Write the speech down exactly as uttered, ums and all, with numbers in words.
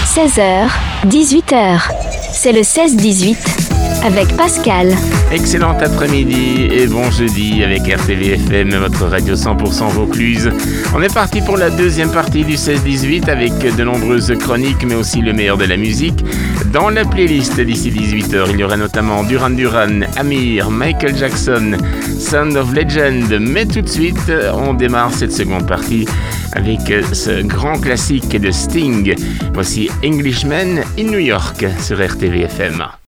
seize heures, dix-huit heures. C'est le seize dix-huit avec Pascal. Excellent après-midi et bon jeudi avec R T V F M, votre radio cent pour cent Vaucluse. On est parti pour la deuxième partie du seize dix-huit avec de nombreuses chroniques, mais aussi le meilleur de la musique. Dans la playlist d'ici dix-huit heures, il y aura notamment Duran Duran, Amir, Michael Jackson, Sound of Legend. Mais tout de suite, on démarre cette seconde partie avec ce grand classique de Sting. Voici Englishman in New York sur R T V F M.